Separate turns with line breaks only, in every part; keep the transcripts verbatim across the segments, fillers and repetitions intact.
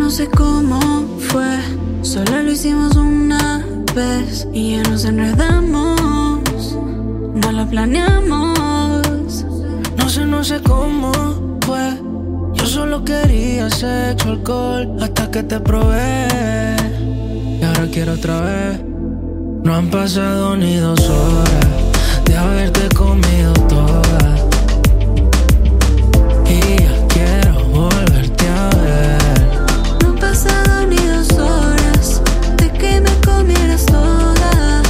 no sé cómo fue, solo lo hicimos una vez y ya nos enredamos, no lo planeamos.
No sé, no sé cómo fue, yo solo quería sexo, alcohol, hasta que te probé. Y ahora quiero otra vez. No han pasado ni dos horas de haberte comido toda, y ya quiero volverte a ver.
No han pasado ni dos horas de que me comieras toda,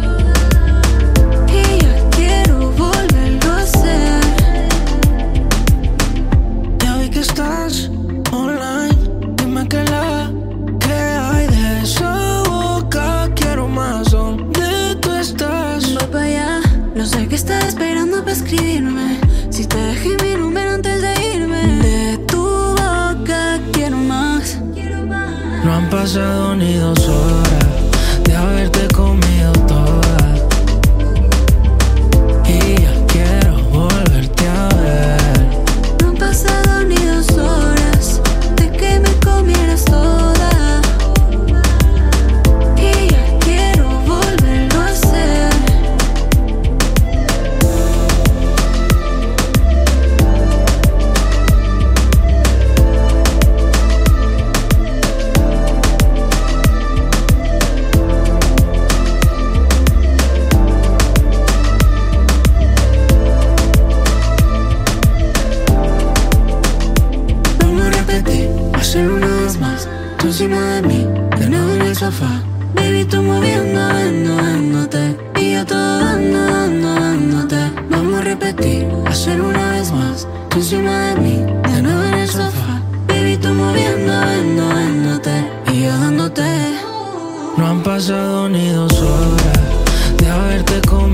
y ya quiero volverlo a hacer.
Ya vi que estás online, dime que la que hay de esa boca. Quiero más, ¿dónde tú estás?
Voy para allá, no sé qué estás esperando para escribirme. Si te dejé mi número antes de irme, de tu boca quiero más.
No han pasado ni dos horas de haberte comido toda, y ya quiero volverte a ver.
No han pasado ni dos horas de que me comieras toda, y ya quiero volverlo a hacer.
Vamos a repetir, hacer una vez más. Tú encima de mí, de nuevo en el sofá.
Baby, tú moviendo, dando, dándote, y yo todo dando, dando, dándote.
Vamos a repetir, hacer una vez más. Tú encima de mí, de nuevo en el sofá.
Baby, tú moviendo, dando, dándote, y yo dándote.
No han pasado ni dos horas de haberte comido